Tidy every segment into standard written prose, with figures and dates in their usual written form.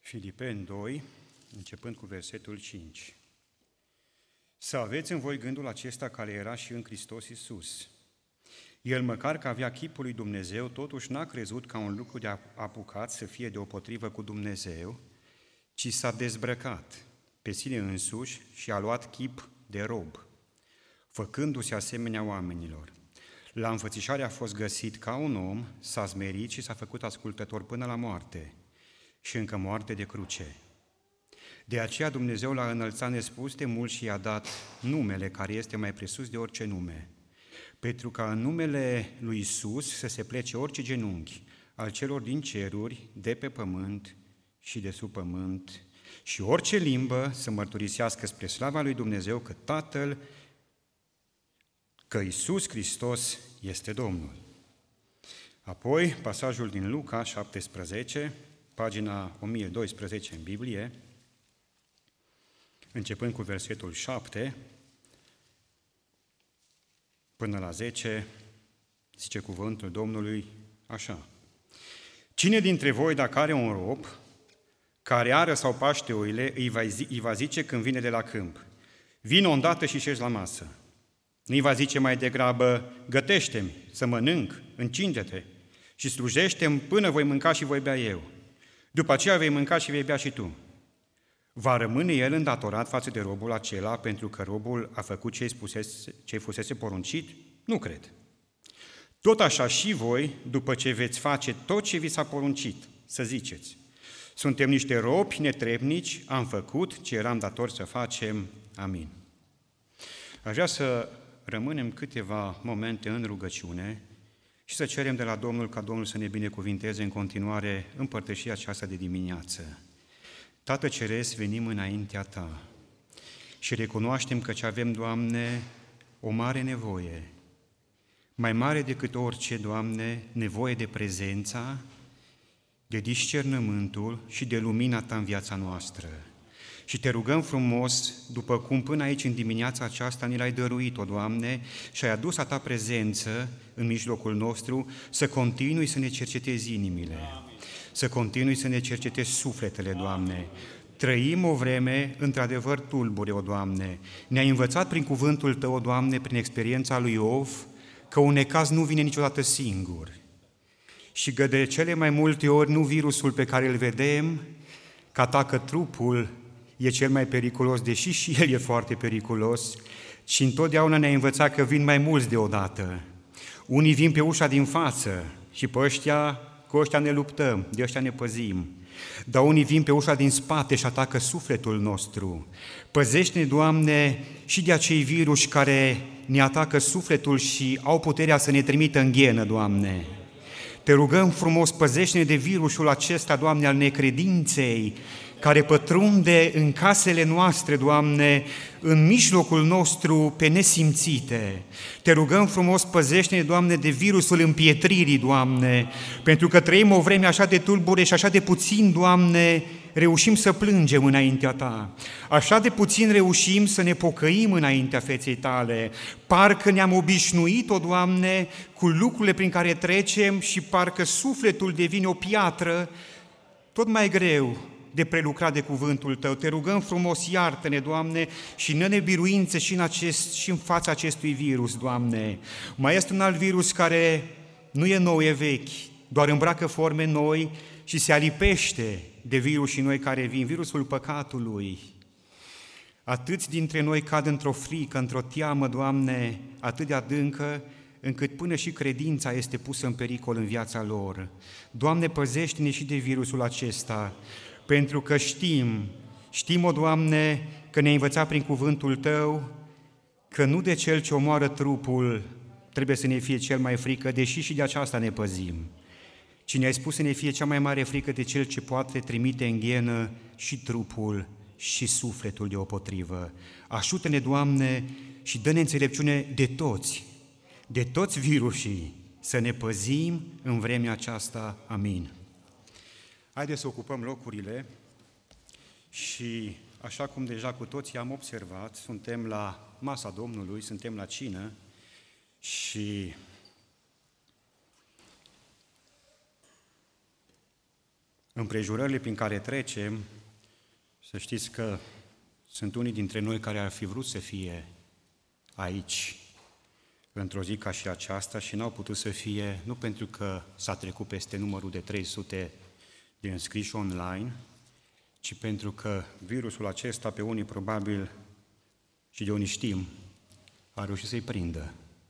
Filipeni 2, începând cu versetul 5. Să aveți în voi gândul acesta care era și în Hristos Iisus. El, măcar că avea chipul lui Dumnezeu, totuși n-a crezut ca un lucru de apucat să fie deopotrivă cu Dumnezeu, ci s-a dezbrăcat pe sine însuși și a luat chip de rob, făcându-se asemenea oamenilor. La înfățișare a fost găsit ca un om, s-a smerit și s-a făcut ascultător până la moarte și încă moarte de cruce. De aceea Dumnezeu l-a înălțat nespus de mult și i-a dat numele care este mai presus de orice nume, pentru ca în numele lui Iisus să se plece orice genunchi al celor din ceruri, de pe pământ și de sub pământ, și orice limbă să mărturisească spre slava lui Dumnezeu că Tatăl, că Iisus Hristos este Domnul. Apoi, pasajul din Luca 17, pagina 1012 în Biblie, începând cu versetul 7 până la 10, zice cuvântul Domnului așa. Cine dintre voi, dacă are un rob care ară sau paște oile, îi va zice când vine de la câmp, vino îndată și șezi la masă. Nu-i va zice mai degrabă, gătește-mi să mănânc, încinge-te și slujește-mi până voi mânca și voi bea eu. După aceea vei mânca și vei bea și tu. Va rămâne el îndatorat față de robul acela pentru că robul a făcut ce-i fusese poruncit? Nu cred. Tot așa și voi, după ce veți face tot ce vi s-a poruncit, să ziceți, suntem niște robi netrebnici, am făcut ce eram datori să facem. Amin. Aș vrea să rămânem câteva momente în rugăciune și să cerem de la Domnul ca Domnul să ne binecuvinteze în continuare împărtășia aceasta de dimineață. Tată Ceresc, venim înaintea Ta și recunoaștem că ce avem, Doamne, o mare nevoie, mai mare decât orice, Doamne, nevoie de prezența, de discernământul și de lumina Ta în viața noastră. Și Te rugăm frumos, după cum până aici în dimineața aceasta ni l-ai dăruit-o, Doamne, și ai adus a Ta prezență în mijlocul nostru, să continui să ne cercetezi inimile, să continui să ne cercetezi sufletele, Doamne. Trăim o vreme într-adevăr tulbure, o Doamne. Ne-ai învățat prin cuvântul Tău, o Doamne, prin experiența lui Iov, că un necaz nu vine niciodată singur. Și că de cele mai multe ori nu virusul pe care îl vedem, că atacă trupul, e cel mai periculos, deși și el e foarte periculos, și întotdeauna ne-a învățat că vin mai mulți deodată. Unii vin pe ușa din față și cu ăștia ne luptăm, de ăștia ne păzim. Dar unii vin pe ușa din spate și atacă sufletul nostru. Păzește-ne, Doamne, și de acei virus care ne atacă sufletul și au puterea să ne trimită în ghenă, Doamne. Te rugăm frumos, păzește-ne de virusul acesta, Doamne, al necredinței, care pătrunde în casele noastre, Doamne, în mijlocul nostru pe nesimțite. Te rugăm frumos, păzește-ne, Doamne, de virusul împietririi, Doamne, pentru că trăim o vreme așa de tulbure și așa de puțin, Doamne, reușim să plângem înaintea Ta. Așa de puțin reușim să ne pocăim înaintea feței Tale. Parcă ne-am obișnuit, o Doamne, cu lucrurile prin care trecem și parcă sufletul devine o piatră tot mai greu de prelucrat de cuvântul Tău. Te rugăm frumos, iartă-ne, Doamne, și ne biruințe și în fața acestui virus, Doamne. Mai este un alt virus care nu e nou, e vechi, doar îmbracă forme noi și se alipește de virusii noi care vin, virusul păcatului. Atâți dintre noi cad într-o frică, într-o teamă, Doamne, atât de adâncă, încât până și credința este pusă în pericol în viața lor. Doamne, păzește-ne și de virusul acesta, pentru că știm, o Doamne, că ne-ai învățat prin cuvântul Tău, că nu de cel ce omoară trupul trebuie să ne fie cel mai frică, deși și de aceasta ne păzim, ci ne-ai spus să ne fie cea mai mare frică de cel ce poate trimite în ghenă și trupul și sufletul deopotrivă. Ajută-ne, Doamne, și dă-ne înțelepciune de toți virusii, să ne păzim în vremea aceasta. Amin. Haideți să ocupăm locurile și, așa cum deja cu toții am observat, suntem la masa Domnului, suntem la cină și împrejurările prin care trecem, să știți că sunt unii dintre noi care ar fi vrut să fie aici, într-o zi ca și aceasta, și n-au putut să fie, nu pentru că s-a trecut peste numărul de 300 de înscriși online, ci pentru că virusul acesta, pe unii probabil, și de unii știm, a reușit să-i prindă.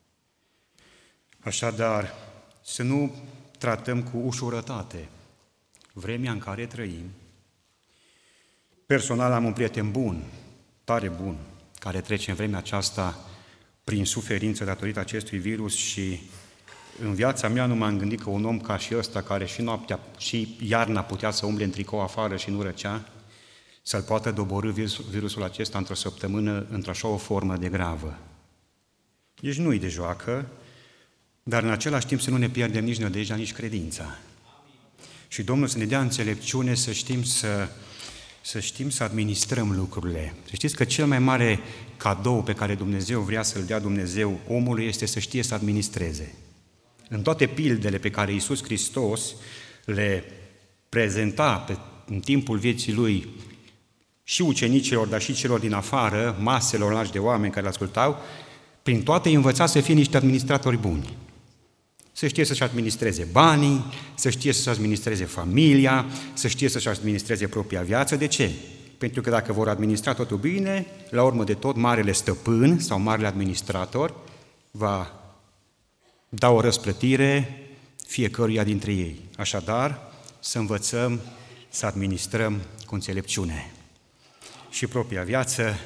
Așadar, să nu tratăm cu ușurătate vremea în care trăim. Personal am un prieten bun, tare bun, care trece în vremea aceasta prin suferință datorită acestui virus și în viața mea nu m-am gândit că un om ca și ăsta, care și noaptea și iarna putea să umble în tricou afară și nu răcea, să-l poată doborî virusul acesta într-o săptămână într-așa o formă de gravă. Deci nu-i de joacă, dar în același timp să nu ne pierdem nici nădejdea, nici credința. Și Domnul să ne dea înțelepciune să știm să administrăm lucrurile. Să știți că cel mai mare cadou pe care Dumnezeu vrea să-l dea Dumnezeu omului este să știe să administreze. În toate pildele pe care Iisus Hristos le prezenta în timpul vieții Lui și ucenicilor, dar și celor din afară, maselor largi de oameni care l-ascultau, prin toate îi învăța să fie niște administratori buni. Să știe să-și administreze banii, să știe să-și administreze familia, să știe să-și administreze propria viață. De ce? Pentru că dacă vor administra totul bine, la urmă de tot, marele stăpân sau marele administrator va da o răsplătire fiecăruia dintre ei. Așadar, să învățăm să administrăm cu înțelepciune și propria viață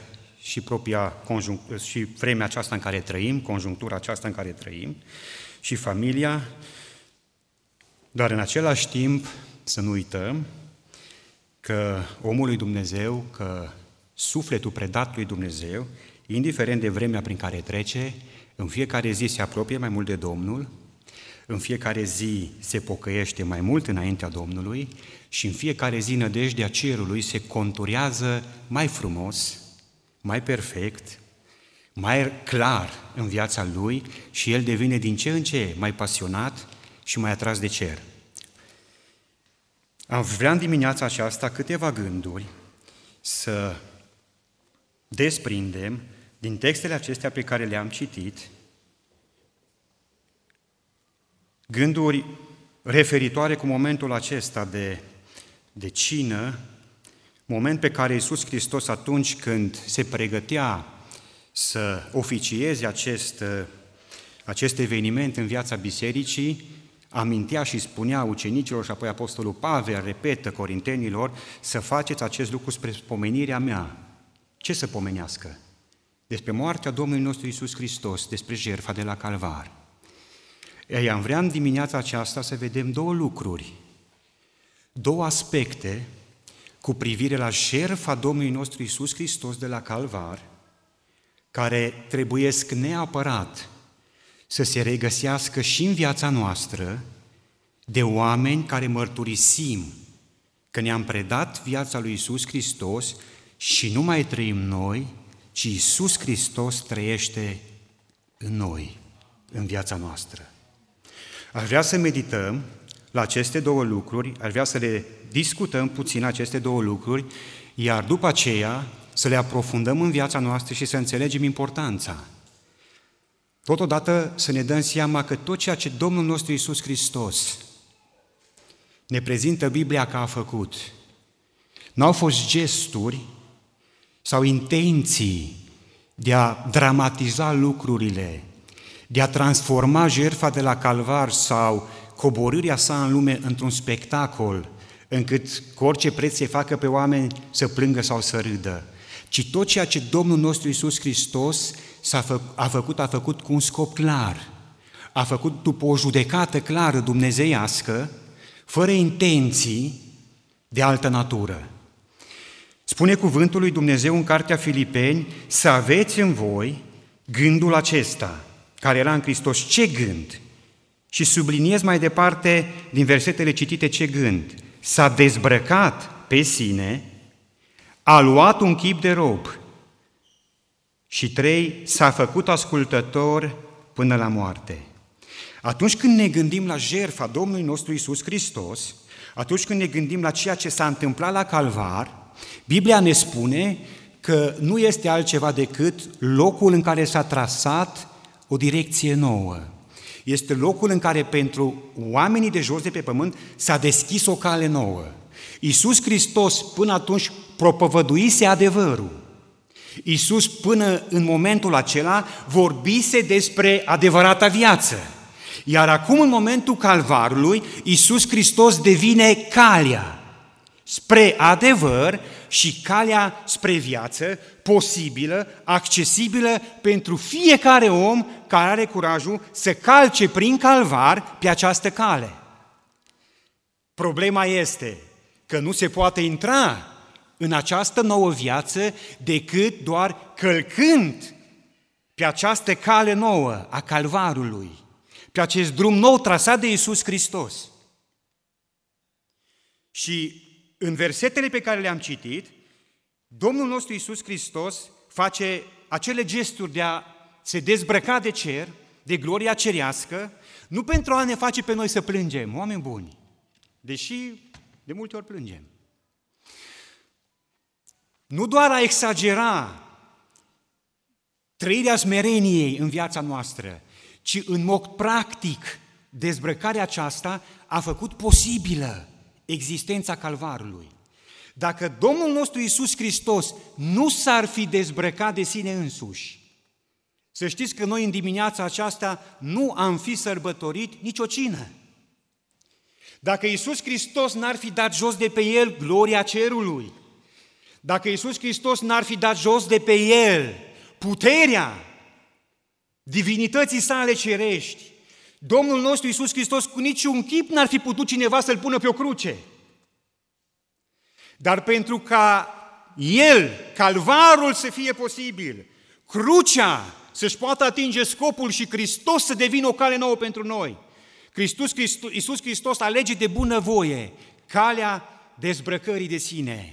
și vremea aceasta în care trăim, conjunctura aceasta în care trăim, și familia, dar în același timp să nu uităm că omul lui Dumnezeu, că sufletul predat lui Dumnezeu, indiferent de vremea prin care trece, în fiecare zi se apropie mai mult de Domnul, în fiecare zi se pocăiește mai mult înaintea Domnului și în fiecare zi nădejdea cerului se conturează mai frumos, mai perfect, mai clar în viața lui și el devine din ce în ce mai pasionat și mai atras de cer. Am vrea în dimineața aceasta câteva gânduri să desprindem din textele acestea pe care le-am citit, gânduri referitoare cu momentul acesta de cină, moment pe care Iisus Hristos, atunci când se pregătea să oficieze acest eveniment în viața bisericii, amintea și spunea ucenicilor și apoi Apostolul Pavel repetă corintenilor să faceți acest lucru spre pomenirea mea. Ce să pomenească? Despre moartea Domnului nostru Iisus Hristos, despre jertfa de la Calvar. Ei, am vrea în dimineața aceasta să vedem două lucruri, două aspecte cu privire la jertfa Domnului nostru Iisus Hristos de la Calvar, care trebuiesc neapărat să se regăsească și în viața noastră de oameni care mărturisim că ne-am predat viața lui Iisus Hristos și nu mai trăim noi, ci Iisus Hristos trăiește în noi, în viața noastră. Aș vrea să medităm la aceste două lucruri, aș vrea să le discutăm puțin aceste două lucruri, iar după aceea să le aprofundăm în viața noastră și să înțelegem importanța. Totodată să ne dăm seama că tot ceea ce Domnul nostru Iisus Hristos ne prezintă Biblia că a făcut, n-au fost gesturi sau intenții de a dramatiza lucrurile, de a transforma jertfa de la Calvar sau coborârea sa în lume într-un spectacol, încât cu orice preț se facă pe oameni să plângă sau să râdă, ci tot ceea ce Domnul nostru Iisus Hristos a făcut cu un scop clar, a făcut după o judecată clară dumnezeiască, fără intenții de altă natură. Spune cuvântul lui Dumnezeu în cartea Filipeni să aveți în voi gândul acesta, care era în Hristos. Ce gând? Și subliniez mai departe din versetele citite ce gând. S-a dezbrăcat pe sine, a luat un chip de rob și 3, s-a făcut ascultător până la moarte. Atunci când ne gândim la jertfa Domnului nostru Iisus Hristos, Atunci când ne gândim la ceea ce s-a întâmplat la Calvar, Biblia ne spune că nu este altceva decât locul în care s-a trasat o direcție nouă. Este locul în care pentru oamenii de jos de pe pământ s-a deschis o cale nouă. Iisus Hristos până atunci propovăduise adevărul. Iisus până în momentul acela vorbise despre adevărata viață. Iar acum în momentul Calvarului, Iisus Hristos devine calea spre adevăr și calea spre viață, posibilă, accesibilă pentru fiecare om care are curajul să calce prin Calvar pe această cale. Problema este că nu se poate intra în această nouă viață decât doar călcând pe această cale nouă a Calvarului, pe acest drum nou trasat de Iisus Hristos. Și în versetele pe care le-am citit, Domnul nostru Iisus Hristos face acele gesturi de a se dezbrăca de cer, de gloria cerească, nu pentru a ne face pe noi să plângem, oameni buni, deși de multe ori plângem. Nu doar a exagera trăirea smereniei în viața noastră, ci în mod practic dezbrăcarea aceasta a făcut posibilă existența Calvarului. Dacă Domnul nostru Iisus Hristos nu s-ar fi dezbrăcat de sine însuși, să știți că noi în dimineața aceasta nu am fi sărbătorit nicio cină. Dacă Iisus Hristos n-ar fi dat jos de pe El gloria cerului, dacă Iisus Hristos n-ar fi dat jos de pe El puterea divinității sale cerești, Domnul nostru Iisus Hristos cu niciun chip n-ar fi putut cineva să-L pună pe o cruce. Dar pentru ca El, Calvarul, să fie posibil, crucea să-și poată atinge scopul și Hristos să devină o cale nouă pentru noi, Iisus Hristos alege de bunăvoie calea dezbrăcării de sine.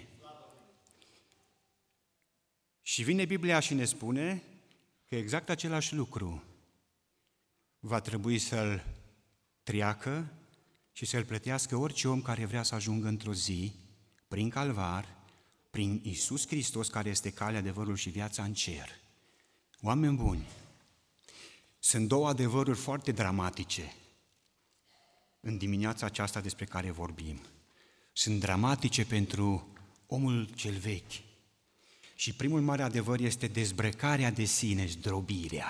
Și vine Biblia și ne spune că exact același lucru va trebui să-l treacă și să-l plătească orice om care vrea să ajungă într-o zi, prin Calvar, prin Iisus Hristos, care este calea, adevărul și viața în cer. Oameni buni, sunt două adevăruri foarte dramatice în dimineața aceasta despre care vorbim. Sunt dramatice pentru omul cel vechi. Și primul mare adevăr este dezbrăcarea de sine, zdrobirea.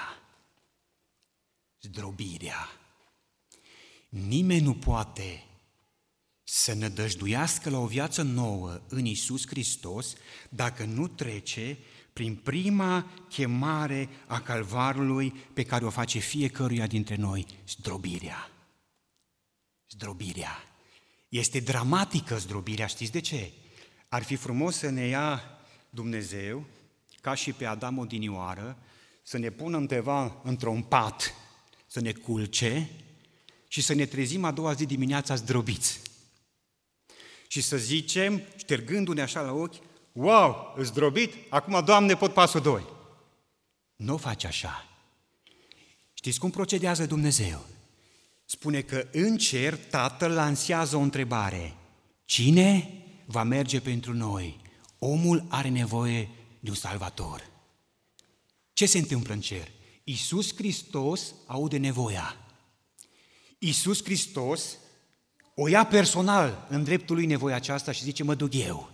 Zdrobirea. Nimeni nu poate să nădăjduiască la o viață nouă în Iisus Hristos dacă nu trece prin prima chemare a Calvarului pe care o face fiecăruia dintre noi, zdrobirea. Zdrobirea. Este dramatică zdrobirea, știți de ce? Ar fi frumos să ne ia Dumnezeu, ca și pe Adam odinioară, să ne pună undeva într-un pat, să ne culce și să ne trezim a doua zi dimineața zdrobiți. Și să zicem, ștergându-ne așa la ochi, wow, zdrobit, acum, Doamne, pot pasul 2. Nu faci așa. Știți cum procedează Dumnezeu? Spune că în cer Tatăl lansează o întrebare. Cine va merge pentru noi? Omul are nevoie de un salvator. Ce se întâmplă în cer? Iisus Hristos aude nevoia. Iisus Hristos o ia personal în dreptul lui nevoia aceasta și zice, mă duc eu.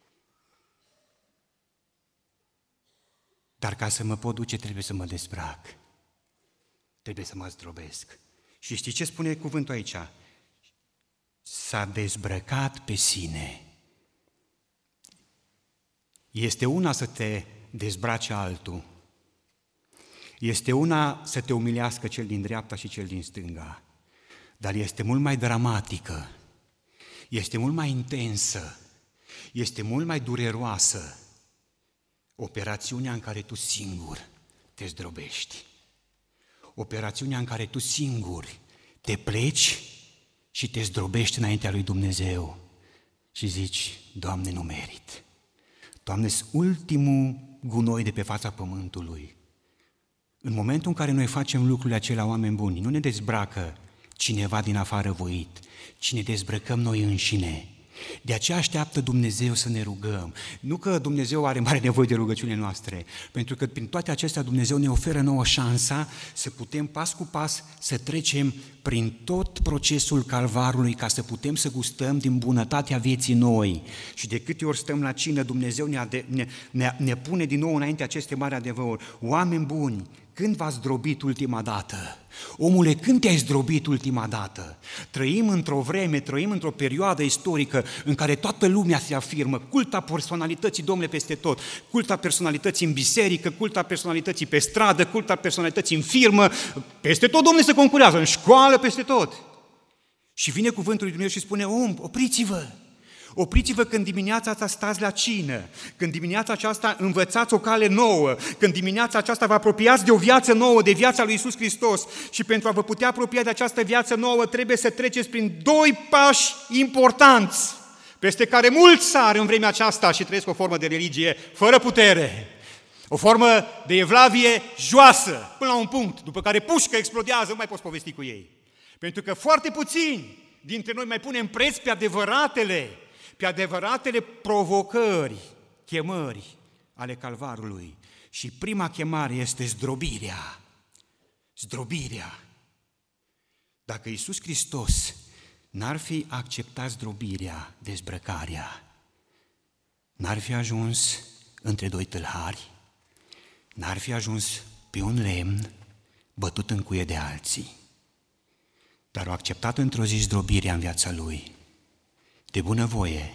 Dar ca să mă pot duce trebuie să mă dezbrac. Trebuie să mă zdrobesc. Și știi ce spune cuvântul aici? S-a dezbrăcat pe sine. Este una să te dezbrace altul. Este una să te umilească cel din dreapta și cel din stânga. Dar este mult mai dramatică, este mult mai intensă, este mult mai dureroasă operațiunea în care tu singur te zdrobești. Operațiunea în care tu singur te pleci și te zdrobești înaintea lui Dumnezeu și zici, Doamne, nu merit. Doamne, sunt ultimul gunoi de pe fața pământului. În momentul în care noi facem lucrurile acelea, oameni buni, nu ne dezbracă cineva din afară voit, ci ne dezbrăcăm noi înșine. De aceea așteaptă Dumnezeu să ne rugăm. Nu că Dumnezeu are mare nevoie de rugăciunile noastre, pentru că prin toate acestea Dumnezeu ne oferă nouă șansa să putem pas cu pas să trecem prin tot procesul Calvarului ca să putem să gustăm din bunătatea vieții noi. Și de câte ori stăm la cină, Dumnezeu ne pune din nou înainte aceste mari adevăruri. Oameni buni, când v-ați zdrobit ultima dată? Omule, când te-ai zdrobit ultima dată? Trăim într-o vreme, trăim într-o perioadă istorică în care toată lumea se afirmă, culta personalității, Domnule, peste tot, culta personalității în biserică, culta personalității pe stradă, culta personalității în firmă, peste tot, Domnule, se concurează, în școală, peste tot. Și vine cuvântul lui Dumnezeu și spune, opriți-vă! Opriți-vă când dimineața asta stați la cină, când dimineața aceasta învățați o cale nouă, când dimineața aceasta vă apropiați de o viață nouă, de viața lui Iisus Hristos. Și pentru a vă putea apropia de această viață nouă trebuie să treceți prin 2 pași importanți, peste care mulți sar în vremea aceasta și trăiesc o formă de religie fără putere, o formă de evlavie joasă, până la un punct, după care pușcă, explodează, nu mai poți povesti cu ei. Pentru că foarte puțini dintre noi mai punem preț pe adevăratele provocări, chemări ale Calvarului. Și prima chemare este zdrobirea. Zdrobirea. Dacă Iisus Hristos n-ar fi acceptat zdrobirea, dezbrăcarea, n-ar fi ajuns între 2 tâlhari, n-ar fi ajuns pe un lemn bătut în cuie de alții. Dar a acceptat într-o zi zdrobirea în viața lui, de bunăvoie,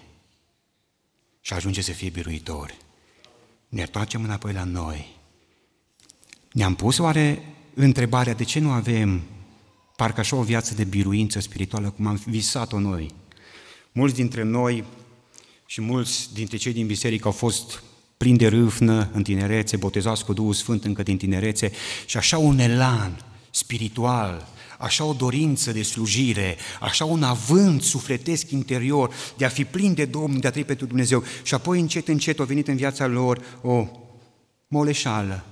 și ajunge să fie biruitor. Ne întoarcem înapoi la noi. Ne-am pus oare întrebarea de ce nu avem parcă așa o viață de biruință spirituală cum am visat-o noi? Mulți dintre noi și mulți dintre cei din biserică au fost plini de râvnă în tinerețe, botezați cu Duhul Sfânt încă din tinerețe și așa un elan spiritual, așa o dorință de slujire, așa un avânt sufletesc interior de a fi plin de Domnul, de a trăi pentru Dumnezeu. Și apoi încet, încet a venit în viața lor o moleșală,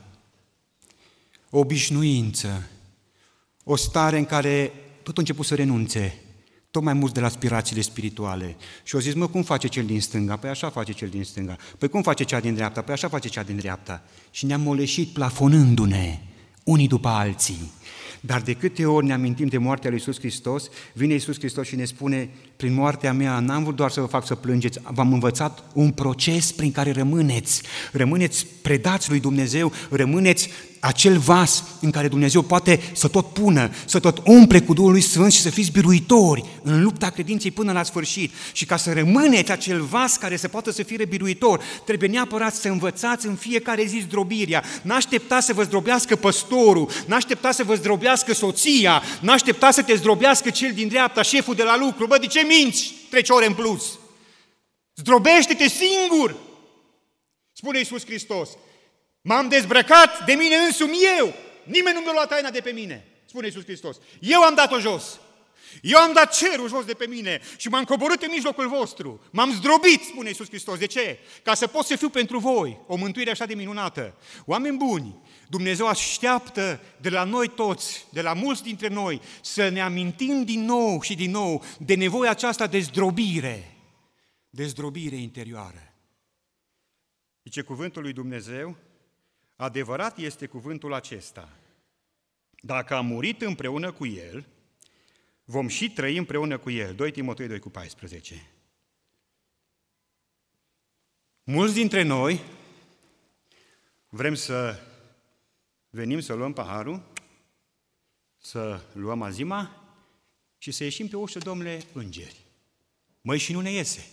o obișnuință, o stare în care tot a început să renunțe, tot mai mult de la aspirațiile spirituale. Și au zis, cum face cel din stânga? Păi așa face cel din stânga. Păi cum face cea din dreapta? Păi așa face cea din dreapta. Și ne-am moleșit plafonându-ne unii după alții. Dar de câte ori ne amintim de moartea lui Iisus Hristos, vine Iisus Hristos și ne spune, prin moartea mea n-am vrut doar să vă fac să plângeți, v-am învățat un proces prin care rămâneți predați lui Dumnezeu, rămâneți acel vas în care Dumnezeu poate să tot pună, să tot umple cu Duhul lui Sfânt și să fiți biruitori în lupta credinței până la sfârșit. Și ca să rămâneți acel vas care să poată să fie biruitor, trebuie neapărat să învățați în fiecare zi zdrobirea. N-așteptați să vă zdrobească păstorul, n-așteptați să vă zdrobească soția, n-așteptați să te zdrobească cel din dreapta, șeful de la lucru. Bă, de ce minți 3 ore în plus? Zdrobește-te singur! Spune Iisus Hristos. M-am dezbrăcat de mine însumi eu. Nimeni nu mi-a luat taina de pe mine, spune Iisus Hristos. Eu am dat-o jos. Eu am dat cerul jos de pe mine și m-am coborât în mijlocul vostru. M-am zdrobit, spune Iisus Hristos. De ce? Ca să pot să fiu pentru voi o mântuire așa de minunată. Oameni buni, Dumnezeu așteaptă de la noi toți, de la mulți dintre noi, să ne amintim din nou și din nou de nevoia aceasta de zdrobire interioară. Zice cuvântul lui Dumnezeu, adevărat este cuvântul acesta. Dacă am murit împreună cu El, vom și trăi împreună cu El. 2 Timotei 2,14. Mulți dintre noi vrem să venim să luăm paharul, să luăm azima și să ieșim pe ușă, Domnule, îngeri. Măi, și nu ne iese.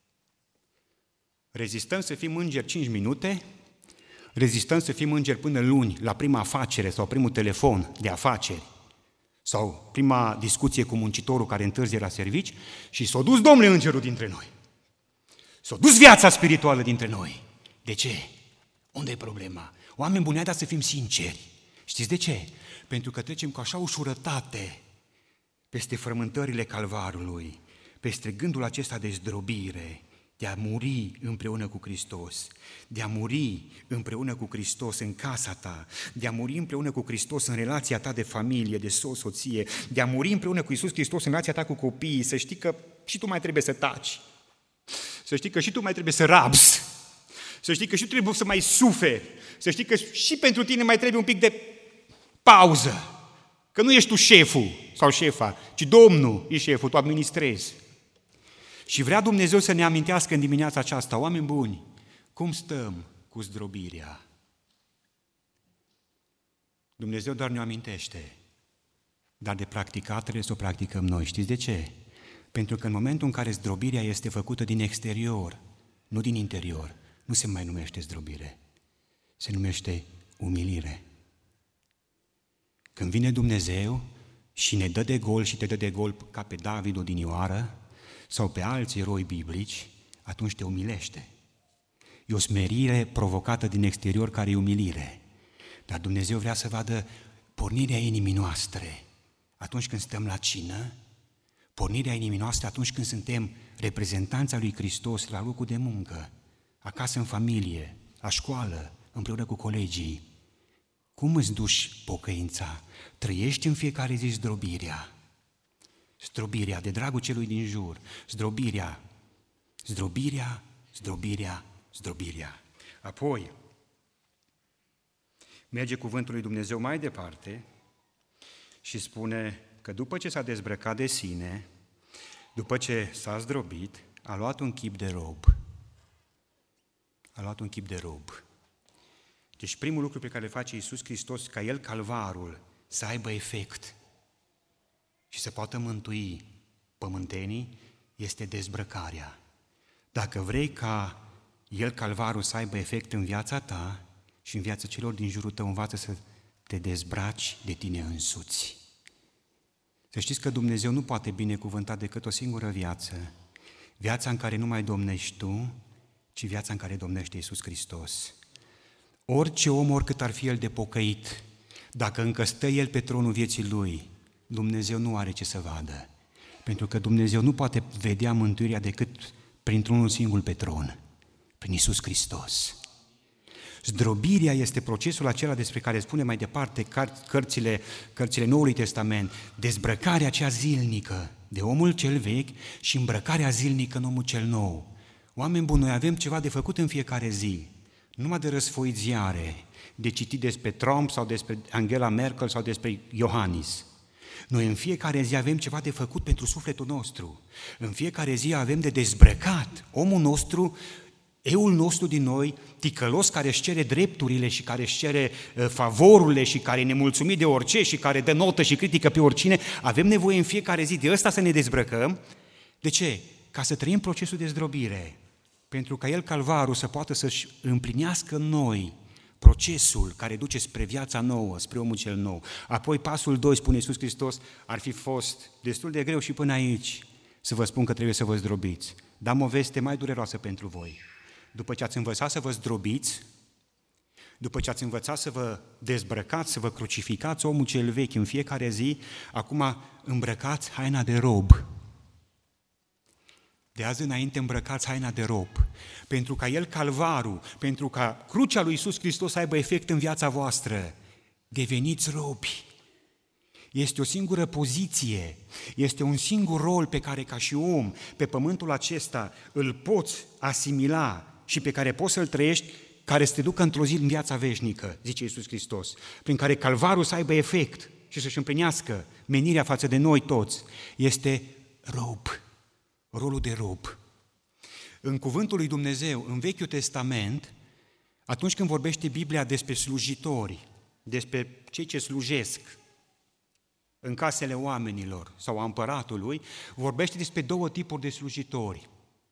Rezistăm să fim îngeri 5 minute, rezistăm să fim îngeri până luni, la prima afacere sau primul telefon de afaceri, sau prima discuție cu muncitorul care întârzie la servici și s-a dus, Domnule, îngerul dintre noi. S-a dus viața spirituală dintre noi. De ce? Unde e problema? Oameni buni, haideți să fim sinceri. Știți de ce? Pentru că trecem cu așa ușurătate peste frământările Calvarului, peste gândul acesta de zdrobire, de a muri împreună cu Hristos, de a muri împreună cu Hristos în casa ta, de a muri împreună cu Hristos în relația ta de familie, de soție, de a muri împreună cu Iisus Hristos în relația ta cu copiii, să știi că și tu mai trebuie să taci, să știi că și tu mai trebuie să rabzi, să știi că și tu trebuie să mai suferi, să știi că și pentru tine mai trebuie un pic de pauză, că nu ești tu șeful sau șefa, ci Domnul e șeful, tu administrezi. Și vrea Dumnezeu să ne amintească în dimineața aceasta, oameni buni, cum stăm cu zdrobirea. Dumnezeu doar ne amintește, dar de practicat trebuie să o practicăm noi. Știți de ce? Pentru că în momentul în care zdrobirea este făcută din exterior, nu din interior, nu se mai numește zdrobire, se numește umilire. Când vine Dumnezeu și ne dă de gol și te dă de gol ca pe David odinioară sau pe alți eroi biblici, atunci te umilește. E o smerire provocată din exterior care e umilire. Dar Dumnezeu vrea să vadă pornirea inimii noastre atunci când stăm la cină, pornirea inimii noastre atunci când suntem reprezentanța lui Hristos la locul de muncă, acasă în familie, la școală, împreună cu colegii. Cum îți duci pocăința? Trăiești în fiecare zi zdrobirea. Zdrobirea de dragul celui din jur. Zdrobirea. Apoi, merge cuvântul lui Dumnezeu mai departe și spune că după ce s-a dezbrăcat de sine, după ce s-a zdrobit, a luat un chip de rob. A luat un chip de rob. Deci primul lucru pe care îl face Iisus Hristos, ca El, calvarul, să aibă efect și să poată mântui pământenii, este dezbrăcarea. Dacă vrei ca El, calvarul, să aibă efect în viața ta și în viața celor din jurul tău, învață să te dezbraci de tine însuți. Să știți că Dumnezeu nu poate binecuvânta decât o singură viață, viața în care nu mai domnești tu, ci viața în care domnește Iisus Hristos. Orice om, oricât ar fi el de pocăit, dacă încă stă el pe tronul vieții lui, Dumnezeu nu are ce să vadă. Pentru că Dumnezeu nu poate vedea mântuirea decât printr-unul singur pe tron, prin Iisus Hristos. Zdrobirea este procesul acela despre care spune mai departe cărțile Noului Testament, dezbrăcarea aceea zilnică de omul cel vechi și îmbrăcarea zilnică în omul cel nou. Oameni buni, noi avem ceva de făcut în fiecare zi, numai de răsfoit ziare, de citit despre Trump sau despre Angela Merkel sau despre Iohannis. Noi în fiecare zi avem ceva de făcut pentru sufletul nostru. În fiecare zi avem de dezbrăcat omul nostru, eul nostru din noi, ticălos, care își cere drepturile și care își cere favorurile și care e nemulțumit de orice și care dă notă și critică pe oricine. Avem nevoie în fiecare zi de ăsta să ne dezbrăcăm. De ce? Ca să trăim procesul de zdrobire. Pentru ca El, calvarul, să poată să-și împlinească în noi procesul care duce spre viața nouă, spre omul cel nou. Apoi pasul 2, spune Iisus Hristos, ar fi fost destul de greu și până aici să vă spun că trebuie să vă zdrobiți. Dar am o veste mai dureroasă pentru voi. După ce ați învățat să vă zdrobiți, după ce ați învățat să vă dezbrăcați, să vă crucificați omul cel vechi în fiecare zi, acum îmbrăcați haina de rob. De azi înainte îmbrăcați haina de rob, pentru ca El, calvarul, pentru ca crucea lui Iisus Hristos să aibă efect în viața voastră. Deveniți robi. Este o singură poziție, este un singur rol pe care ca și om, pe pământul acesta, îl poți asimila și pe care poți să-l trăiești, care să te ducă într-o zi în viața veșnică, zice Iisus Hristos, prin care calvarul să aibă efect și să-și împlinească menirea față de noi toți. Este rob. Rolul de rob. În cuvântul lui Dumnezeu, în Vechiul Testament, atunci când vorbește Biblia despre slujitori, despre cei ce slujesc în casele oamenilor sau a împăratului, vorbește despre două tipuri de slujitori.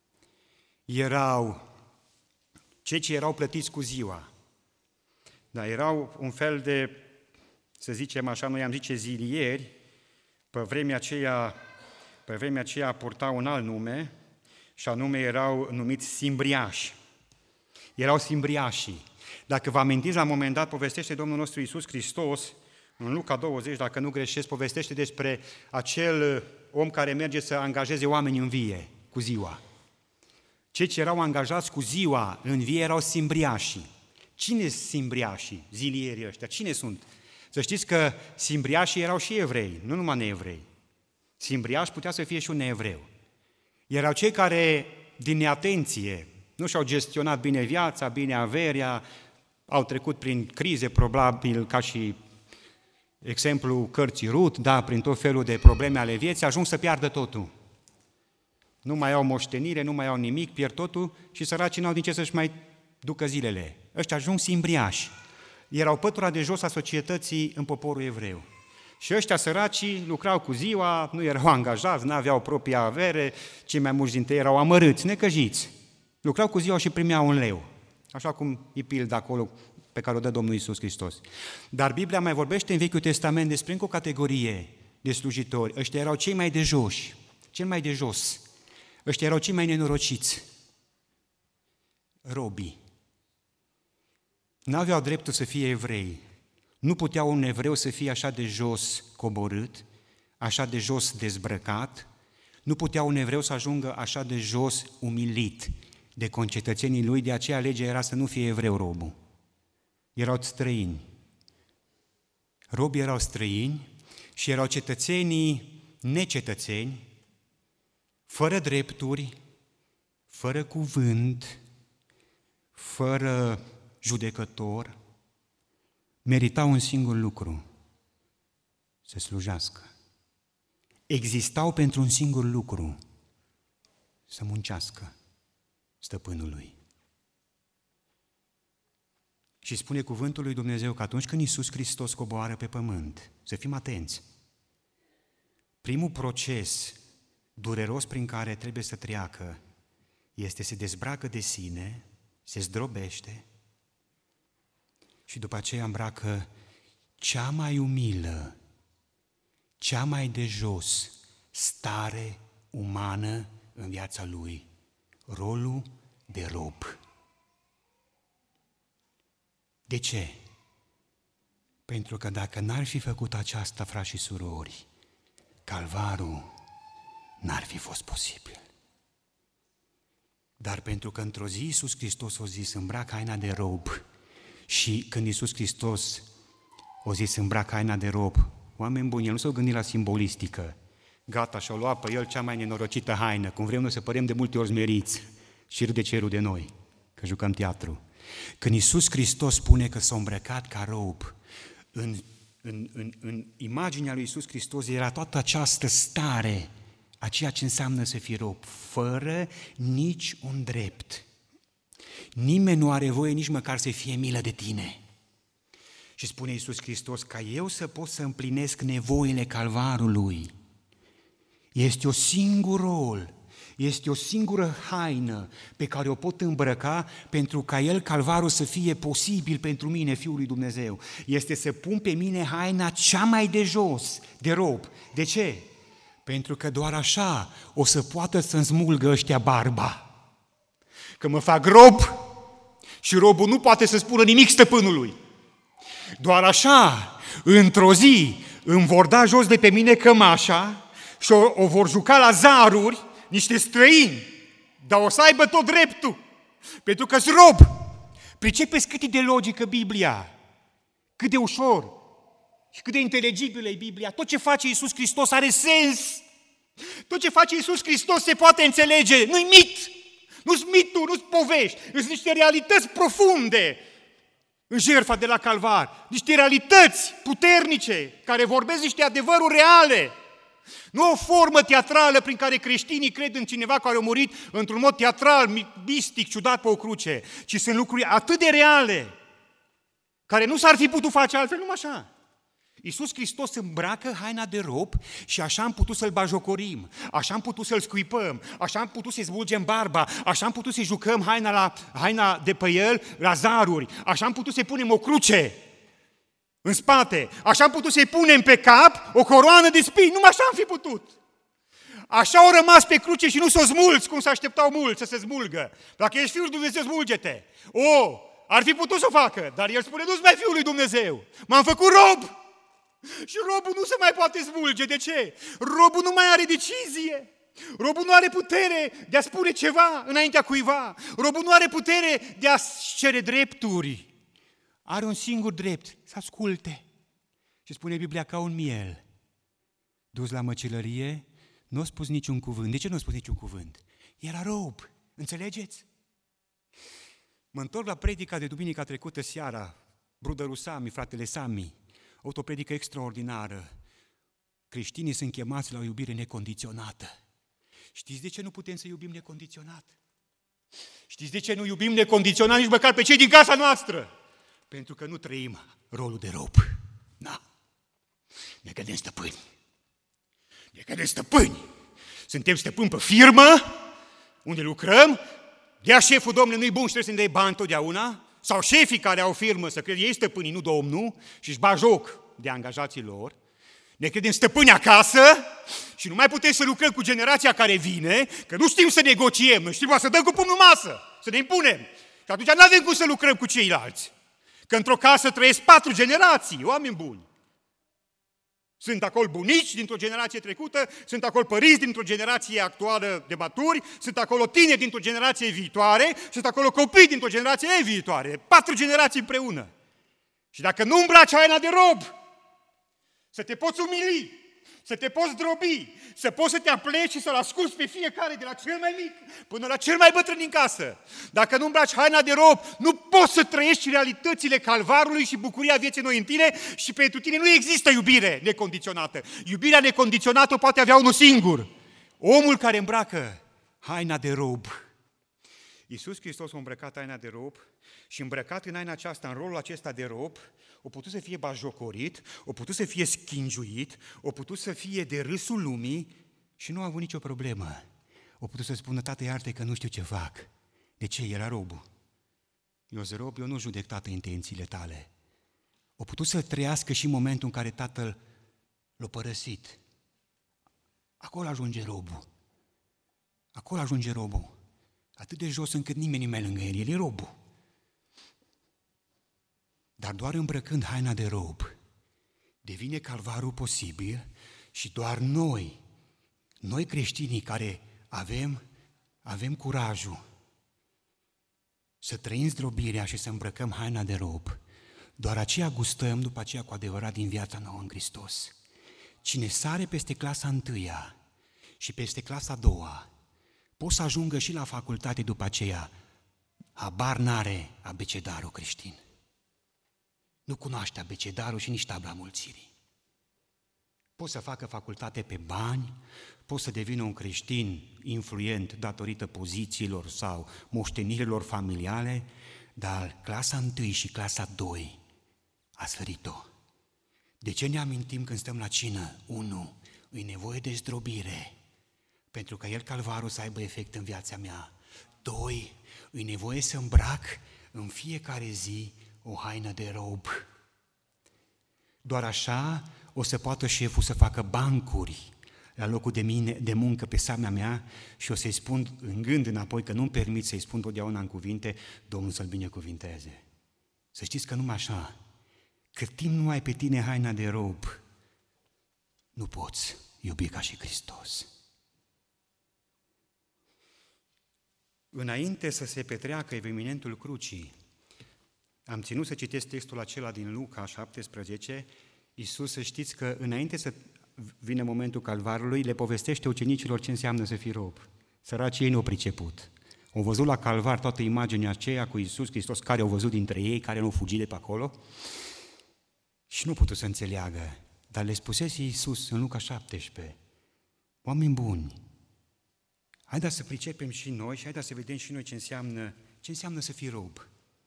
Erau cei ce erau plătiți cu ziua, dar erau un fel de, să zicem așa, noi am zice zilieri, pe vremea aceea purtau un alt nume, și anume erau numiți simbriași. Erau simbriașii. Dacă vă amintiți, la un moment dat povestește Domnul nostru Iisus Hristos, în Luca 20, dacă nu greșesc, povestește despre acel om care merge să angajeze oameni în vie cu ziua. Cei ce erau angajați cu ziua în vie erau simbriașii. Cine sunt simbriașii, zilierii ăștia? Cine sunt? Să știți că simbriașii erau și evrei, nu numai neevrei. Simbriaș putea să fie și un neevreu. Erau cei care, din neatenție, nu și-au gestionat bine viața, bine averia, au trecut prin crize, probabil ca și exemplu cărții Rut, da, prin tot felul de probleme ale vieții, ajung să piardă totul. Nu mai au moștenire, nu mai au nimic, pierd totul și săracii n-au din ce să-și mai ducă zilele. Ăștia ajung simbriași. Erau pătura de jos a societății în poporul evreu. Și ăștia săracii lucrau cu ziua, nu erau angajați, nu aveau propria avere, cei mai mulți dintre ei erau amărâți, necăjiți. Lucrau cu ziua și primeau un leu, așa cum e pilda acolo pe care o dă Domnul Iisus Hristos. Dar Biblia mai vorbește în Vechiul Testament despre încă o categorie de slujitori. Ăștia erau cei mai de jos, cel mai de jos. Ăștia erau cei mai nenorociți. Robii. N-aveau dreptul să fie evrei. Nu putea un evreu să fie așa de jos coborât, așa de jos dezbrăcat, nu putea un evreu să ajungă așa de jos umilit de concetățenii lui, de aceea legea era să nu fie evreu robul. Erau străini. Robii erau străini și erau cetățenii necetățeni, fără drepturi, fără cuvânt, fără judecător, meritau un singur lucru, să slujească. Existau pentru un singur lucru, să muncească stăpânului. Și spune cuvântul lui Dumnezeu că atunci când Iisus Hristos coboară pe pământ, să fim atenți, primul proces dureros prin care trebuie să treacă este să se dezbracă de sine, se zdrobește și după aceea îmbracă cea mai umilă, cea mai de jos stare umană în viața lui, rolul de rob. De ce? Pentru că dacă n-ar fi făcut aceasta, frați și surori, Calvarul n-ar fi fost posibil. Dar pentru că într-o zi Iisus Hristos a zis, îmbrac haina de rob, și când Iisus Hristos a zis, îmbrac haina de rob, oameni buni, el nu s-au gândit la simbolistică. Gata, și-au luat pe el cea mai nenorocită haină, cum vrem noi să părem de multe ori smeriți și râde cerul de noi, că jucăm teatru. Când Iisus Hristos spune că s-a îmbrăcat ca rob, în imaginea lui Iisus Hristos era toată această stare a ceea ce înseamnă să fii rob, fără nici un drept. Nimeni nu are voie nici măcar să fie milă de tine. Și spune Iisus Hristos, ca eu să pot să împlinesc nevoile Calvarului, este un singur rol, este o singură haină pe care o pot îmbrăca pentru ca el, Calvarul, să fie posibil pentru mine, Fiul lui Dumnezeu. Este să pun pe mine haina cea mai de jos, de rob. De ce? Pentru că doar așa o să poată să-mi smulgă ăștia barba. Că mă fac rob și robul nu poate să spună nimic stăpânului. Doar așa, într-o zi, îmi vor da jos de pe mine cămașa și o vor juca la zaruri niște străini, dar o să aibă tot dreptul, pentru că-s rob. Pricepeți cât e de logică Biblia, cât de ușor și cât de inteligibilă e Biblia. Tot ce face Iisus Hristos are sens. Tot ce face Iisus Hristos se poate înțelege. Nu-i mit, nu-s mituri, nu-s povești, sunt niște realități profunde în jertfa de la Calvar, niște realități puternice care vorbesc niște adevăruri reale. Nu o formă teatrală prin care creștinii cred în cineva care a murit într-un mod teatral, mistic, ciudat pe o cruce, ci sunt lucruri atât de reale, care nu s-ar fi putut face altfel, numai așa. Iisus Hristos îmbracă haina de rob și așa am putut să-L bajocorim, așa am putut să-L scuipăm, așa am putut să-i smulgem barba, așa am putut să-i jucăm haina de pe El la zaruri, așa am putut să-i punem o cruce în spate, așa am putut să-i punem pe cap o coroană de spini, numai așa am fi putut. Așa au rămas pe cruce și nu s-o smulți, cum s-așteptau mulți să se smulgă. Dacă ești Fiul lui Dumnezeu, smulge-te. Ar fi putut să o facă, dar El spune, nu-s mai Fiul lui Dumnezeu, m-am făcut rob. Și robul nu se mai poate smulge. De ce? Robul nu mai are decizie. Robul nu are putere de a spune ceva înaintea cuiva. Robul nu are putere de a cere drepturi. Are un singur drept, să asculte. Și spune Biblia ca un miel. Dus la măcelărie, nu a spus niciun cuvânt. De ce nu a spus niciun cuvânt? Era rob, înțelegeți? Mă întorc la predica de duminica trecută seara, brudărul Sami, fratele Sami, o predică extraordinară. Creștinii sunt chemați la o iubire necondiționată. Știți de ce nu putem să iubim necondiționat? Știți de ce nu iubim necondiționat nici măcar pe cei din casa noastră? Pentru că nu trăim rolul de rob. Da. Ne cădem stăpâni. Ne cădem stăpâni. Suntem stăpâni pe firmă, unde lucrăm. Dea șeful, domnule, nu-i bun și trebuie să ne dai bani totdeauna. Sau șefii care au firmă să crede ei stăpânii, nu domnul, și își bag joc de angajații lor. Ne credem stăpâni acasă și nu mai putem să lucrăm cu generația care vine, că nu știm să negociem, nu știm să dăm cu pumnul masă, să ne impunem. Și atunci nu avem cum să lucrăm cu ceilalți. Că într-o casă trăiesc 4 generații, oameni buni. Sunt acolo bunici dintr-o generație trecută, sunt acolo părinți dintr-o generație actuală de maturi, sunt acolo tineri dintr-o generație viitoare, sunt acolo copii dintr-o generație viitoare. 4 generații împreună. Și dacă nu îmbraci haina de rob, să te poți umili, să te poți zdrobi, să poți să te apleci și să-l asculți pe fiecare, de la cel mai mic până la cel mai bătrân din casă. Dacă nu îmbraci haina de rob, nu poți să trăiești realitățile calvarului și bucuria vieții noi în tine și pentru tine nu există iubire necondiționată. Iubirea necondiționată o poate avea unul singur, omul care îmbracă haina de rob. Iisus Hristos a îmbrăcat haina de rob și îmbrăcat în haina aceasta, în rolul acesta de rob, o putut să fie bajocorit, o putut să fie schingiuit, o putut să fie de râsul lumii și nu a avut nicio problemă. O putut să spună, tată, iartă că nu știu ce fac. De ce? Era robul. Eu sunt rob, eu nu judec, tată, intențiile tale. O putut să trăiască și în momentul în care tatăl l-a părăsit. Acolo ajunge robul. Acolo ajunge robul. Atât de jos încât nimeni nu mai lângă el e robul. Dar doar îmbrăcând haina de rob, devine calvarul posibil și doar noi creștinii care avem curajul să trăim zdrobirea și să îmbrăcăm haina de rob, doar aceea gustăm după aceea cu adevărat din viața nouă în Hristos. Cine sare peste clasa 1 și peste clasa 2, poate să ajungă și la facultate după aceea, habar n-are abecedarul creștin. Nu cunoaște abecedarul și nici tabla mulțirii. Poți să facă facultate pe bani, poți să devină un creștin influent datorită pozițiilor sau moștenirilor familiale, dar clasa 1 și clasa 2 a sărit-o. De ce ne amintim când stăm la cină? 1. E nevoie de zdrobire, pentru ca el, calvarul, să aibă efect în viața mea. 2. E nevoie să îmbrac în fiecare zi o haină de rob. Doar așa o să poată șeful să facă bancuri la locul de muncă pe seama mea și o să-i spun în gând înapoi că nu-mi permit să-i spun totdeauna în cuvinte, Domnul să-l binecuvinteze. Să știți că numai așa, cât timp nu ai pe tine haina de rob, nu poți iubi ca și Hristos. Înainte să se petreacă evenimentul crucii, am ținut să citesc textul acela din Luca 17, Iisus, să știți că înainte să vină momentul calvarului, le povestește ucenicilor ce înseamnă să fii rob. Săracii ei nu au priceput. Au văzut la calvar toată imaginea aceea cu Iisus Hristos, care au văzut dintre ei, care nu au fugit de pe acolo și nu au putut să înțeleagă. Dar le spusese Iisus în Luca 17, oameni buni, haideți să pricepem și noi și haideți să vedem și noi ce înseamnă să fii rob.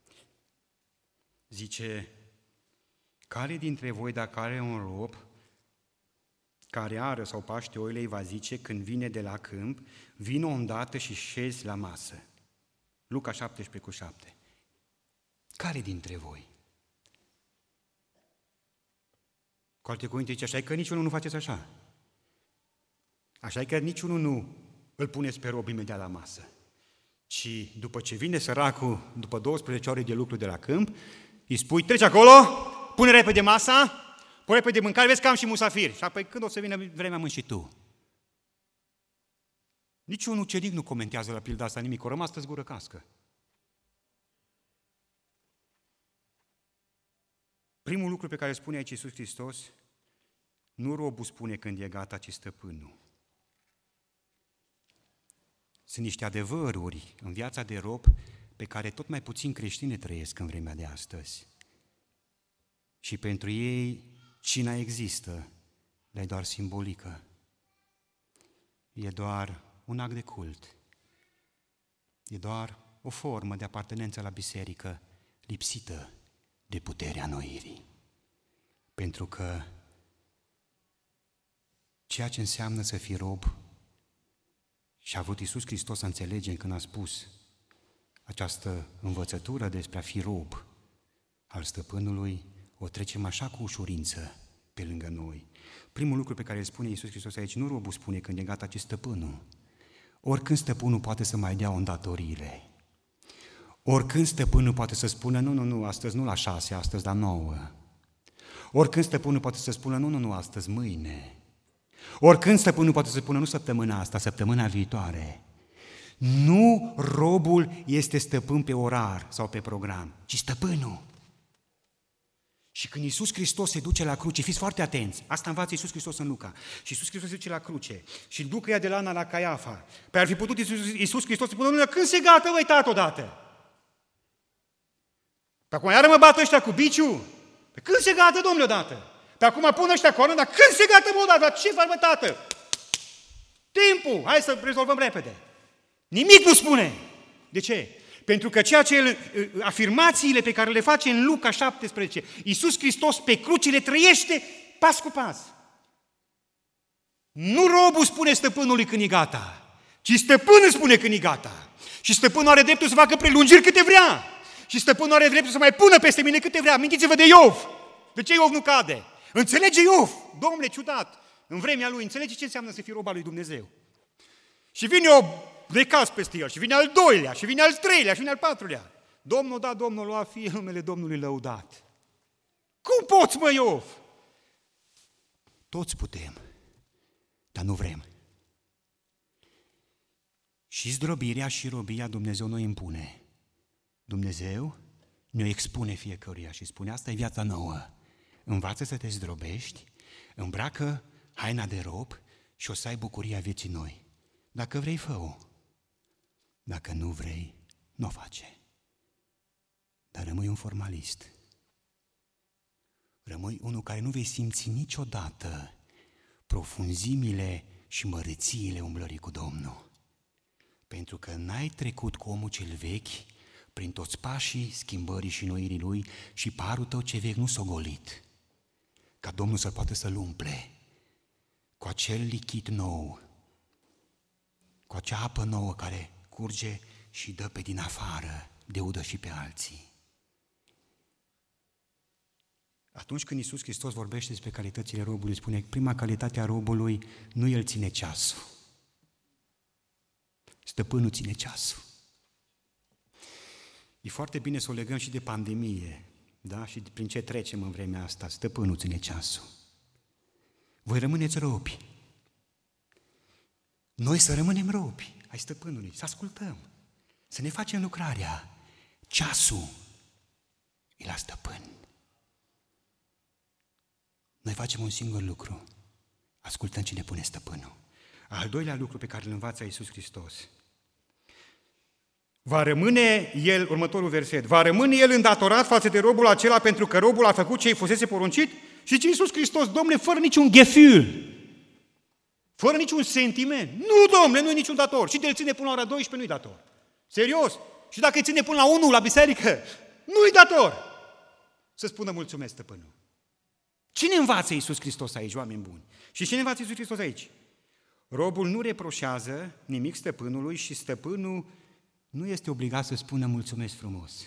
Zice, care dintre voi, dacă are un rob care ară sau paște oile, îi va zice când vine de la câmp, vină îndată și șezi la masă. Luca 17:7. Care dintre voi? Cu alte cuvinte, zice, așa e că niciunul nu faceți așa. Așa e că niciunul nu îl puneți pe rob imediat la masă. Ci după ce vine săracul, după 12 ore de lucru de la câmp, îi spui, treci acolo, pune repede masa, pune repede mâncare, vezi că am și musafiri. Și apoi când o să vină vremea, mânci și tu. Niciun ucenic nu comentează la pilda asta nimic, o rămas tăzgură cască. Primul lucru pe care spune aici Iisus Hristos, nu robul spune când e gata, ci stăpânul. Sunt niște adevăruri în viața de rob pe care tot mai puțin creștini trăiesc în vremea de astăzi. Și pentru ei cina există, dar e doar simbolică. E doar un act de cult. E doar o formă de apartenență la biserică lipsită de puterea înnoirii. Pentru că ceea ce înseamnă să fii rob, și a avut Iisus Hristos să înțelegem când a spus această învățătură despre a fi rob al stăpânului, o trecem așa cu ușurință pe lângă noi. Primul lucru pe care îl spune Iisus Hristos aici, nu robul spune când e gata, ci stăpânul. Oricând stăpânul poate să mai dea o îndatorire. Oricând stăpânul poate să spună, nu, astăzi nu la 6, astăzi la 9. Oricând stăpânul poate să spună, nu, astăzi, mâine. Oricând stăpânul poate să spună, nu săptămâna asta, săptămâna viitoare. Nu robul este stăpân pe orar sau pe program, ci stăpânul. Și când Iisus Hristos se duce la cruce, fiți foarte atenți, asta învață Iisus Hristos în Luca, și Iisus Hristos se duce la cruce și ducă ea de la Ana la Caiafa. Păi ar fi putut Iisus Hristos să spună, când se gata, băi, tată, odată? Pe acum iară mă bat ăștia cu biciu? Pe când se gata, domnule, odată? Pe acum pun ăștia cornă, dar când se gata, mă, odată? Ce faci, mă, tată? Timpul! Hai să rezolvăm repede. Nimic nu spune. De ce? Pentru că afirmațiile pe care le face în Luca 17, Iisus Hristos pe cruce le trăiește pas cu pas. Nu robul spune stăpânului când e gata, ci stăpânul spune când e gata. Și stăpânul are dreptul să facă prelungiri câte vrea. Și stăpânul are dreptul să mai pună peste mine câte vrea. Amintiți-vă de Iov. De ce Iov nu cade? Înțelege Iov, Domnule, ciudat, în vremea lui, înțelege ce înseamnă să fii rob al lui Dumnezeu. Și vine o necaz peste el, și vine al doilea, și vine al treilea, și vine al patrulea. Domnul da, Domnul lua, fie numele Domnului lăudat. Cum poți, mă, Iov? Toți putem, dar nu vrem. Și zdrobirea și robia Dumnezeu nu impune. Dumnezeu ne-o expune fiecăruia și spune, asta e viața nouă. Învață să te zdrobești, îmbracă haina de rob și o să ai bucuria vieții noi. Dacă vrei, fă-o. Dacă nu vrei, nu o face. Dar rămâi un formalist. Rămâi unul care nu vei simți niciodată profunzimile și mărețiile umblării cu Domnul. Pentru că n-ai trecut cu omul cel vechi prin toți pașii schimbării și noirii lui și parul tău ce vechi nu s-a golit. Ca Domnul să poată să-l umple cu acel lichid nou, cu acea apă nouă care curge și dă pe din afară, de udă și pe alții. Atunci când Iisus Hristos vorbește despre calitățile robului, spune, prima calitate a robului, nu el ține ceasul. Stăpânul ține ceasul. E foarte bine să o legăm și de pandemie, da? Și prin ce trecem în vremea asta. Stăpânul ține ceasul. Voi rămâneți robi. Noi să rămânem robi ai stăpânului, să ascultăm, să ne facem lucrarea. Ceasul e la stăpân. Noi facem un singur lucru, ascultăm ce ne pune stăpânul. Al doilea lucru pe care îl învață Iisus Hristos. Va rămâne el, următorul verset, va rămâne el îndatorat față de robul acela pentru că robul a făcut ce îi fusese poruncit? Și zice Iisus Hristos, Domnule, fără niciun ghefil, fără niciun sentiment. Nu, Domnule, nu e niciun dator. Și de îl ține până la ora 12, nu-i dator. Serios. Și dacă îi ține până la 1 la biserică, nu-i dator. Să spună mulțumesc, stăpânul. Cine învață Iisus Hristos aici, oameni buni? Și cine învață Iisus Hristos aici? Robul nu reproșează nimic stăpânului și stăpânul nu este obligat să spună mulțumesc frumos.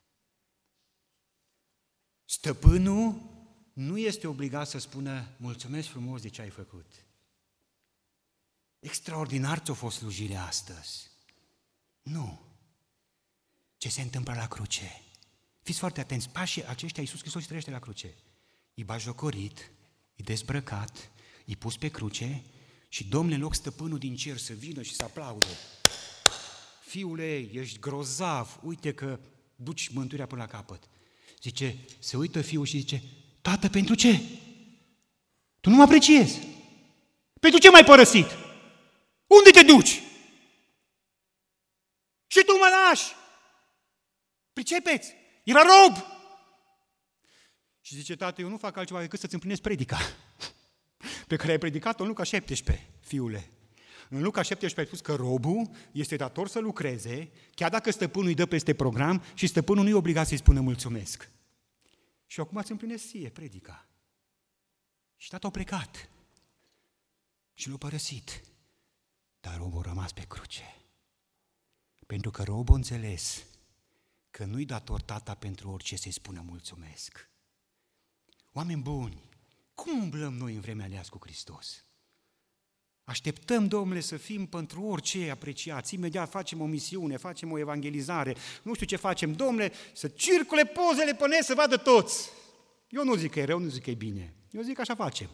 Stăpânul nu este obligat să spună mulțumesc frumos de ce ai făcut. Extraordinar ți-a fost slujirea astăzi. Nu. Ce se întâmplă la cruce? Fiți foarte atenți, pașii aceștia Iisus Hristos trăiește la cruce. E bajocorit, e dezbrăcat, e pus pe cruce Și Domnule, în loc stăpânul din cer să vină și să aplaude, fiule, ești grozav, uite că duci mântuirea până la capăt. Zice, se uită fiul și zice, tată, pentru ce? Tu nu mă apreciezi. Pentru ce m-ai părăsit? Unde te duci? Și tu mă lași. Pricepeți? Era rob. Și zice, tată, eu nu fac altceva decât să-ți împlinesc predica pe care ai predicat-o în Luca 17, fiule. În Luca 17 ai spus că robul este dator să lucreze, chiar dacă stăpânul îi dă peste program și stăpânul nu e obligat să-i spună mulțumesc. Și acum îți împlinesc ție predica. Și tata a plecat și l-a părăsit. Dar robul a rămas pe cruce. Pentru că robul a înțeles că nu-i dator tata pentru orice să-i spună mulțumesc. Oameni buni, cum umblăm noi în vremea aleasă cu Hristos? Așteptăm, Domnule, să fim pentru orice apreciați, imediat facem o misiune, facem o evangelizare, nu știu ce facem, Domnule, să circule pozele pe net să vadă toți. Eu nu zic că e rău, nu zic că e bine, eu zic că așa facem.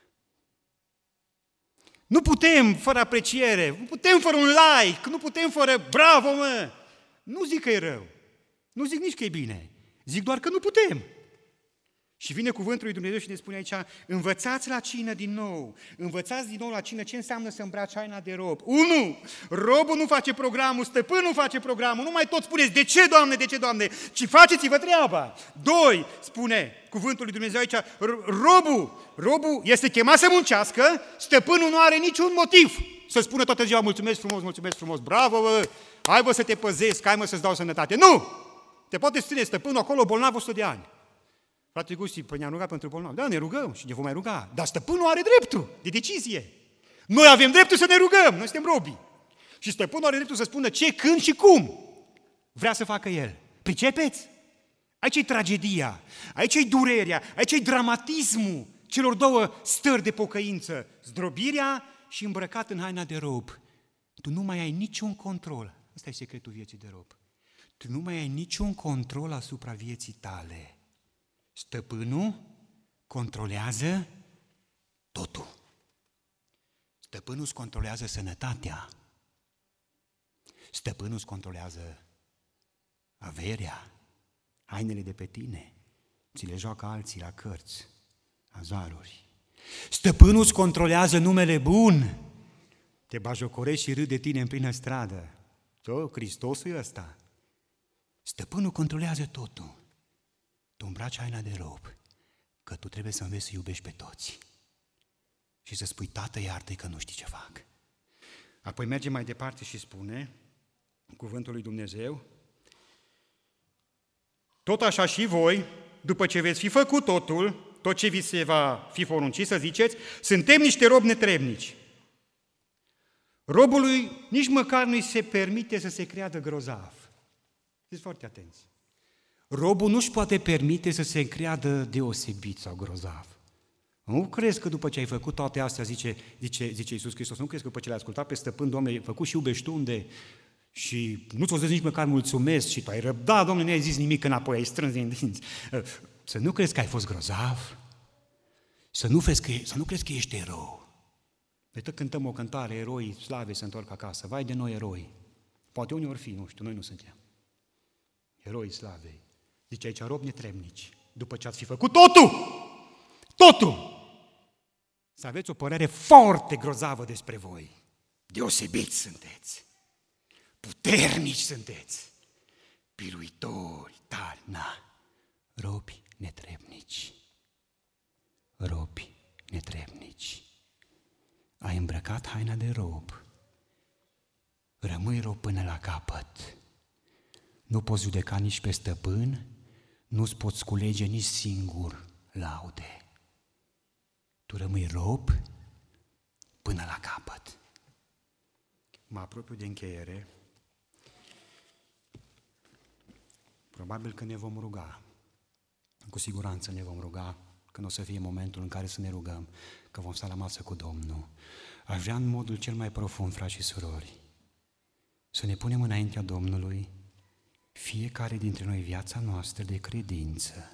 Nu putem fără apreciere, nu putem fără un like, nu putem fără bravo, mă! Nu zic că e rău, nu zic nici că e bine, zic doar că nu putem. Și vine cuvântul lui Dumnezeu și ne spune aici, învățați la cină din nou, învățați din nou la cină ce înseamnă să îmbraci haina de rob. 1. Robul nu face programul, stăpânul face programul, nu mai tot spuneți, de ce, Doamne, ci faceți-vă treaba. 2. Spune cuvântul lui Dumnezeu aici, robul este chemat să muncească, stăpânul nu are niciun motiv să spună toată ziua, mulțumesc frumos, bravo, bă, hai bă să te păzesc, hai mă să-ți dau sănătate. Nu! Te poate ține stăpânul acolo bolnav 100 de ani. Frate Gusti, păi ne-am rugat pentru bolnavi. Da, ne rugăm și ne vom mai ruga. Dar stăpânul are dreptul de decizie. Noi avem dreptul să ne rugăm, noi suntem robii. Și stăpânul are dreptul să spună ce, când și cum vrea să facă el. Pricepeți? Aici e tragedia, aici e durerea, aici e dramatismul celor două stări de pocăință. Zdrobirea și îmbrăcat în haina de rob. Tu nu mai ai niciun control. Ăsta e secretul vieții de rob. Tu nu mai ai niciun control asupra vieții tale. Stăpânul controlează totul. Stăpânul îți controlează sănătatea. Stăpânul îți controlează averea, hainele de pe tine. Ți le joacă alții la cărți, la zaruri. Stăpânul îți controlează numele bun. Te bajocorești și râde de tine în plină stradă. Hristosul e ăsta. Stăpânul controlează totul. Tu îmbraci haina de rob, că tu trebuie să înveți să iubești pe toți și să spui, tată, iartă-i că nu știi ce fac. Apoi merge mai departe și spune, în cuvântul lui Dumnezeu, tot așa și voi, după ce veți fi făcut totul, tot ce vi se va fi poruncit, să ziceți, suntem niște robi netrebnici. Robului nici măcar nu-i se permite să se creadă grozav. Fiți foarte atenți. Robul nu-și poate permite să se creadă deosebit sau grozav. Nu crezi că după ce ai făcut toate astea, zice Iisus Hristos, nu crezi că după ce l-ai ascultat pe stăpân, Doamne, ai făcut și iubești tu unde și nu ți-o zis nici măcar mulțumesc și tu ai răbdat, Doamne, nu ai zis nimic înapoi, ai strâns din dinți. Să nu crezi că ai fost grozav, să nu crezi că ești erou. Noi tot cântăm o cântare, eroii slave se întorc acasă, vai de noi eroi. Poate unii ori fi, nu știu, noi nu suntem. Eroii slavei. Zice aici, robi netrebnici, după ce ați fi făcut totul, să aveți o părere foarte grozavă despre voi. Deosebiți sunteți, puternici sunteți, biruitori, tari, robi netrebnici. Ai îmbrăcat haina de rob, rămâi rob până la capăt. Nu poți judeca nici pe stăpân, nu-ți poți culege nici singur laude. Tu rămâi rob până la capăt. Mă apropiu de încheiere. Probabil că ne vom ruga. Cu siguranță ne vom ruga când o să fie momentul în care să ne rugăm, că vom sta la masă cu Domnul. Aș vrea în modul cel mai profund, frați și surori, să ne punem înaintea Domnului fiecare dintre noi viața noastră de credință.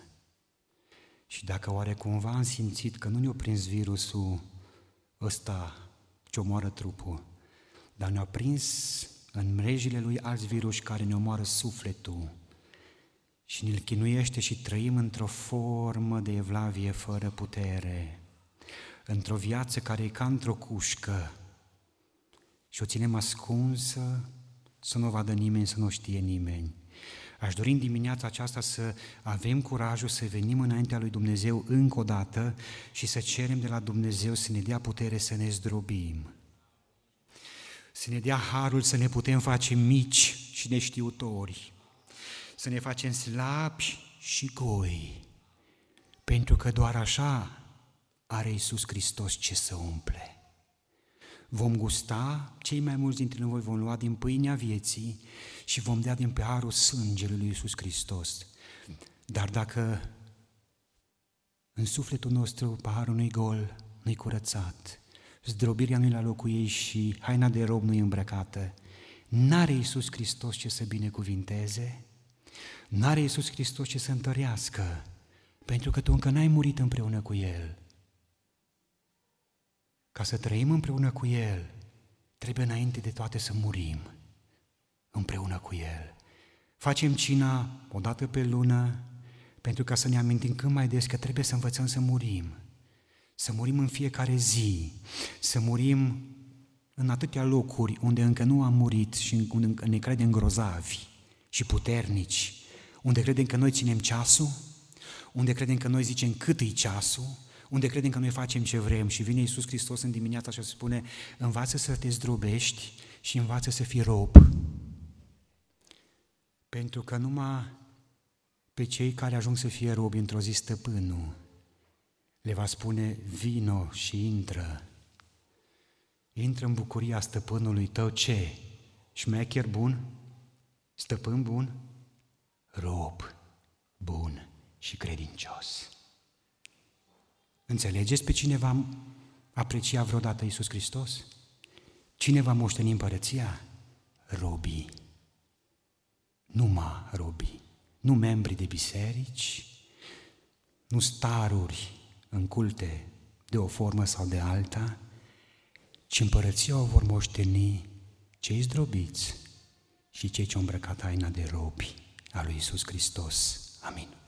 Și dacă oare cumva am simțit că nu ne-a prins virusul ăsta ce omoară trupul, dar ne-au prins în mrejile lui alți viruși care ne omoară sufletul și ne-l chinuiește și trăim într-o formă de evlavie fără putere, într-o viață care e ca într-o cușcă și o ținem ascunsă, să nu o vadă nimeni, să nu o știe nimeni. Aș dori în dimineața aceasta să avem curajul să venim înaintea lui Dumnezeu încă o dată și să cerem de la Dumnezeu să ne dea putere să ne zdrobim, să ne dea harul să ne putem face mici și neștiutori, să ne facem slabi și goi, pentru că doar așa are Iisus Hristos ce să umple. Vom gusta, cei mai mulți dintre noi vom lua din pâinea vieții și vom dea din harul sângelui lui Iisus Hristos. Dar dacă în sufletul nostru paharul nu-i gol, nu-i curățat, zdrobirea nu-i la locul ei și haina de rob nu-i îmbrăcată, n-are Iisus Hristos ce să binecuvinteze, n-are Iisus Hristos ce să întărească, pentru că tu încă n-ai murit împreună cu El. Ca să trăim împreună cu El, trebuie înainte de toate să murim împreună cu El. Facem cina o dată pe lună, pentru ca să ne amintim cât mai des că trebuie să învățăm să murim în fiecare zi, să murim în atâtea locuri unde încă nu am murit și unde încă ne credem grozavi și puternici, unde credem că noi ținem ceasul, unde credem că noi zicem cât e ceasul, unde credem că noi facem ce vrem și vine Iisus Hristos în dimineața și spune: învață să te zdrobești și învață să fii rob. Pentru că numai pe cei care ajung să fie robi într-o zi stăpânul le va spune: vino și intră în bucuria stăpânului tău. Ce? Șmecher bun? Stăpân bun? Rob bun și credincios. Înțelegeți pe cine va aprecia vreodată Iisus Hristos? Cine va moșteni împărăția? Robii. Numai robii. Nu membri de biserici, nu staruri în culte de o formă sau de alta, ci împărăția o vor moșteni cei zdrobiți și cei ce au îmbrăcat haina de robi a lui Iisus Hristos. Amin.